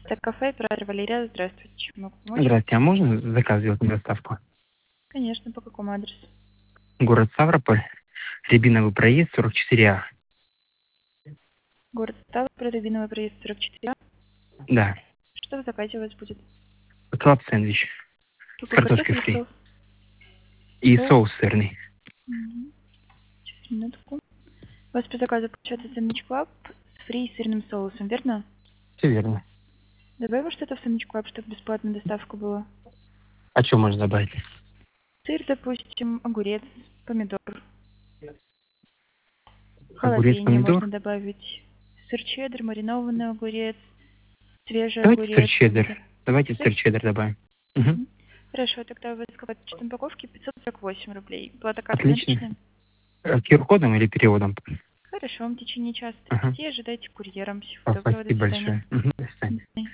Так, кафе, оператор Валерия, здравствуйте. Чем могу помочь? Здравствуйте, а можно заказ сделать на доставку? Конечно, по какому адресу? Город Ставрополь, Рябиновый проезд, 44А. Город Ставрополь, Рябиновый проезд 44. Да. Что в заказе у вас будет? Клаб-сэндвич с Какой картошкой картофель или фри. соус? И Соус? соус сырный. Мгм. Сейчас, минутку. У вас по заказу получается сэндвич клаб с фри и сырным соусом, верно? Все верно. Добавим что-то в сэндвич клаб, чтобы бесплатная доставка была. А что можно добавить? Сыр, допустим, огурец, помидор. Огурец, Халапеньо можно помидор? добавить. Сыр чеддер, маринованный огурец, свежий Давайте сыр огурец, чеддер. помидор. Давайте Сыр? сыр чеддер добавим. Угу. Мгм. Хорошо, тогда у вас какая-то упаковки 548 рублей. Плата карты Отлично. наличная? QR-кодом или переводом? Хорошо, в течение часа Ага. 30 ожидайте курьером. Всего доброго, до Спасибо свидания. большое. Мгм. До До свидания. свидания.